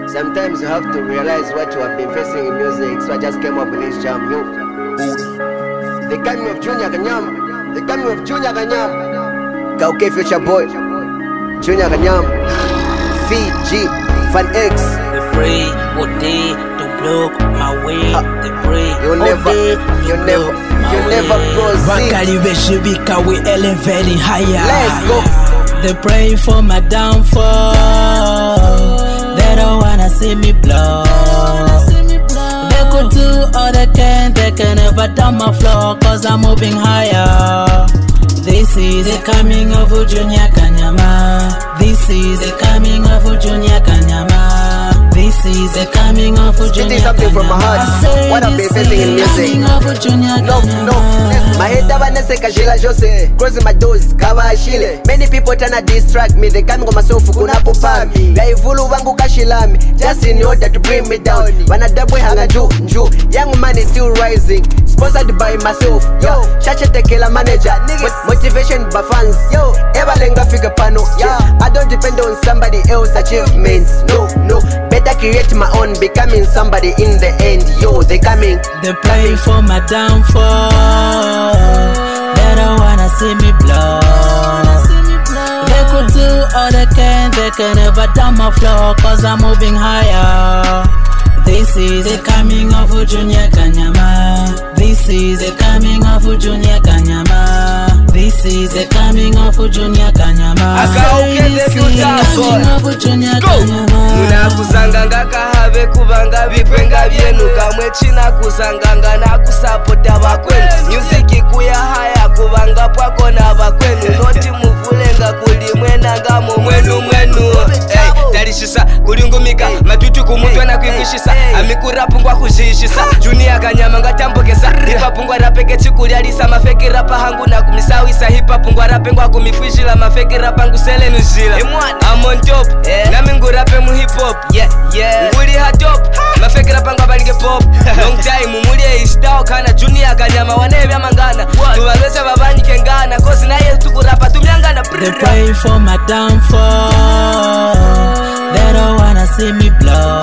Sometimes you have to realize what you have been facing in music, so I just came up with this jam, yo. The coming of Junior Kanyama, the coming of Junior Kanyama. Kauke Future Boy, Junior Kanyama, Fiji, Fan X. The free, what day to block my way. The free, you never proceed. Bakali Beshubika, we elevating higher. Let's go. They pray for my downfall. They don't wanna see me blow. They could do all they can never down my floor, cause I'm moving higher. This is the coming of Junior Kanyama. This is the coming of Junior Kanyama. This is the coming of Junior Kanyama. Something from my heart. What I've been facing in music. No. My head abanese kajila jose. Closing my doors, kava ashile. Many people tryna distract me. They can't go myself kunapo pami. Gaivulu wangu kashilami. Just in order to bring me down. Wanadabwe hanga nju. Young man is still rising. Sponsored by myself. Yo, Chacha Tekela manager. Motivation by fans. Yo, Evalenga figure pano. Yeah, I don't depend on somebody else's achievements. No. Better create my own, becoming somebody in the end. Yo, they coming. They play for my downfall. They don't wanna see me blow. They could do all they can never down my floor, cause I'm moving higher. This is the coming of Junior Kanyama. This is the coming of Junior Kanyama. This is the coming of Junior Kanyama. This is the coming of Junior Kanyama. Munakuzanga ngakahave kubanga bipwenga byenu kamwe china kuzanganga nakusapota bakwenu. Music kuya haya kubanga pwako na bakwenu. Noti muvulenga kulimwena ngamo mwenu. Hey, talishisa kulingumika matutu kumutwa na kwivishisa. Amikurapu ngwa kujishisa. Junior Kanyama ngatambokesa. Hip-hop ngwa rapeke chikulia lisa mafeki rapa hangu na kumisawisa. Hip-hop ngwa rape ngwa kumifishila mafeki rapa ngusele nujila. I'm on top, nami ngurape mu hip-hop. Nguli hatop, mafeki rapa ngwa balige pop. Long time mumulie istao kana Junior Kanyama wanebe amangana. Tuwabese babani kengana, kozi na yetu kurapa tumyangana. They pray for my downfall. They don't wanna see me blow.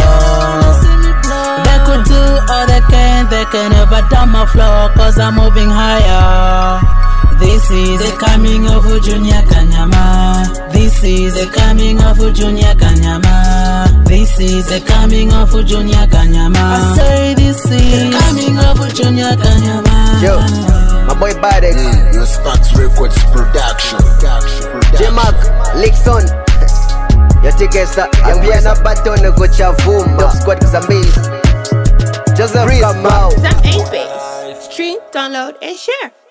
They could do all they can never down my floor, cause I'm moving higher. This is the coming of Junior Kanyama. This is the coming of Junior Kanyama. This is the coming of Junior Kanyama. I say this is the coming of Junior Kanyama. Yo, my boy Badex. Your Spots Records production. J-Mark, Lixon. Your tickets are Ambiana Baton Gochavum. Top Squad Kizamil. Joseph Kamau. Zam 8 Base. Stream, download, and share.